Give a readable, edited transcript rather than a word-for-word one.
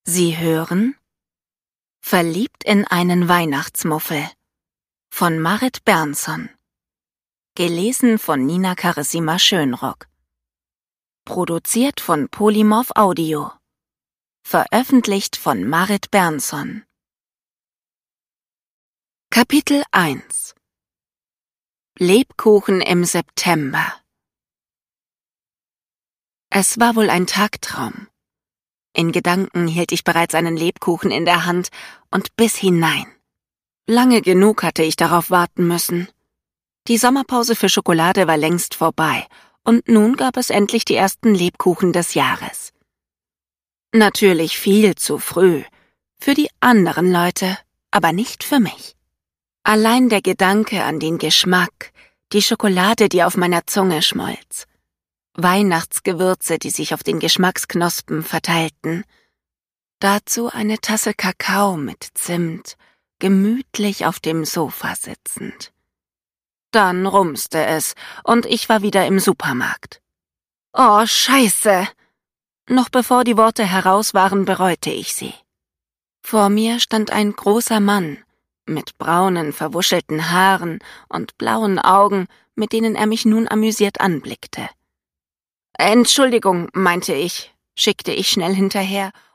Sie hören Verliebt in einen Weihnachtsmuffel von Marit Bernson. Gelesen von Nina Carissima Schönrock. Produziert von Polymorph Audio. Veröffentlicht von Marit Bernson. Kapitel 1 Lebkuchen im September. Es war wohl ein Tagtraum. In Gedanken hielt ich bereits einen Lebkuchen in der Hand und biss hinein. Lange genug hatte ich darauf warten müssen. Die Sommerpause für Schokolade war längst vorbei und nun gab es endlich die ersten Lebkuchen des Jahres. Natürlich viel zu früh. Für die anderen Leute, aber nicht für mich. Allein der Gedanke an den Geschmack, die Schokolade, die auf meiner Zunge schmolz. Weihnachtsgewürze, die sich auf den Geschmacksknospen verteilten. Dazu eine Tasse Kakao mit Zimt, gemütlich auf dem Sofa sitzend. Dann rumste es und ich war wieder im Supermarkt. Oh, Scheiße! Noch bevor die Worte heraus waren, bereute ich sie. Vor mir stand ein großer Mann, mit braunen, verwuschelten Haaren und blauen Augen, mit denen er mich nun amüsiert anblickte. »Entschuldigung«, meinte ich, schickte ich schnell hinterher